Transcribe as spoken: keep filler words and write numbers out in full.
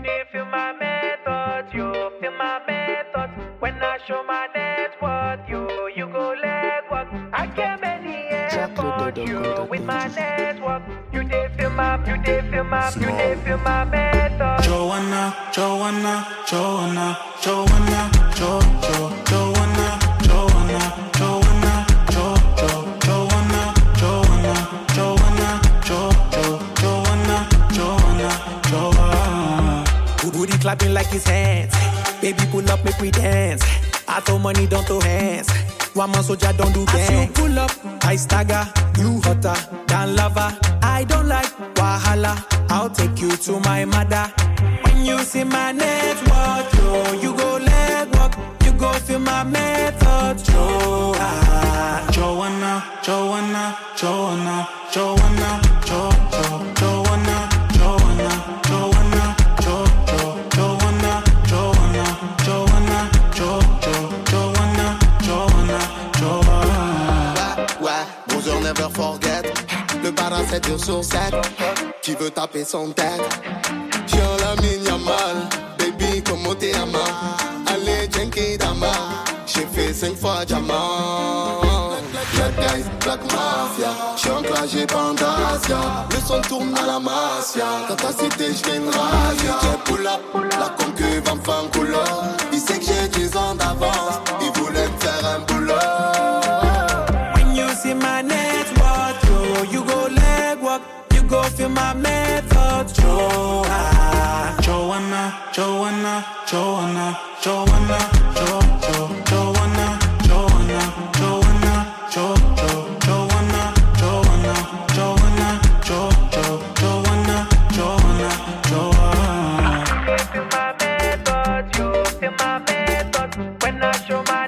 did feel my method, you feel my method. When I show my network, you, you go leg walk. I came many airport, you with my network. You did feel my, you did feel my, you did feel my method. Joanna, Joanna, Joanna, Joanna, Jo, Jo, Joanna, Joanna, Joanna, Jo, Jo, Joanna, Joanna, Joanna, Jo, Jo, Joanna, Joanna, Joanna. Booty clapping like his hands. Baby pull up, make we dance. I throw money, don't throw hands. One man soldier, don't do gang. As you pull up, I stagger. You hotter than lava. I don't like wahala. I'll take you to my mother. When you see my network, yo, you go leg walk. You go feel my method, yo. Ah. Joanna, Joanna, Joanna, Joanna, Jo, Jo, Joanna, Joanna, Joanna, Jo, Jo, Joanna, Joanna, Joanna, Jo, Jo, Joanna, Joanna, Joanna. Ouais, ouais, Boozer never forget. Le barin c'est dur sur sept. Qui veut taper son tête? Tiens la mine y'a mal. Baby comment t'es à main? Allez Jenki Dama. J'ai fait cinq fois diamant. Black guys, black mafia. J'suis enclagé Pandasia. Le son tourne à la masia. Dans ta cité j'fais une razzia. J'ai pull up, la concu va me faire un couleur. Il sait que j'ai dix ans d'avance. Il voulait me faire un boulot. When you see my network, yo, you go leg walk. You go feel my method, yo. Ah. Joanna, Joanna, Joanna, Joanna, Jo, Jo, Joanna, Joanna, Joanna, Jo, Jo, Joanna, Joanna, Joanna, Jo, Jo, Joanna, Joanna, Joanna. You feel my method, you feel my method. When I show my